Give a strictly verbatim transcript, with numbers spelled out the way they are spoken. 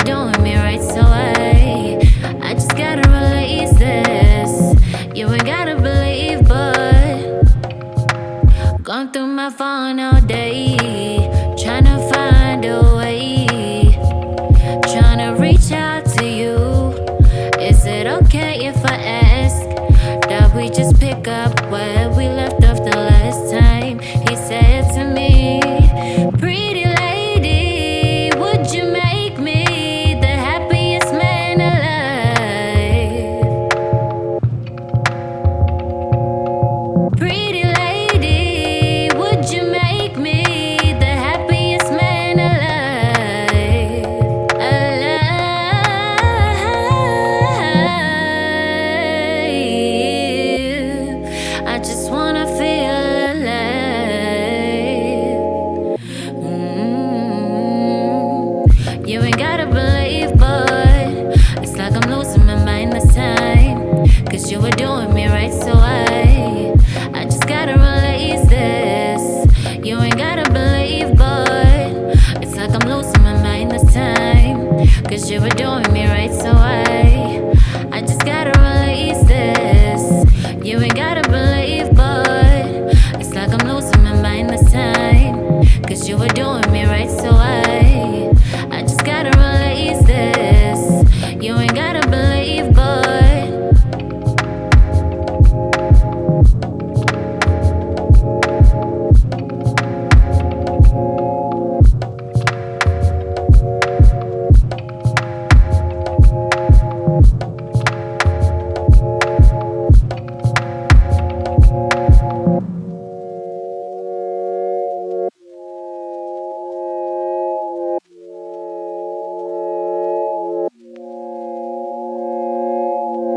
doing me right, so I I just gotta release this. You ain't gotta believe, but gone through my phone all day, tryna find a way, tryna reach out to you. Is it okay if I ask that we just pick up where we left off the last time? He said to me, pretty lady, would you make me the happiest man alive? Pretty lady, would you make me the happiest man alive? Alive. I just wanna feel alive. Mm. You ain't gotta believe, but it's like I'm losing my mind this time, 'cause you were doing me right, so I I just gotta release this. You ain't gotta believe, but it's like I'm losing my mind this time, 'cause you were doing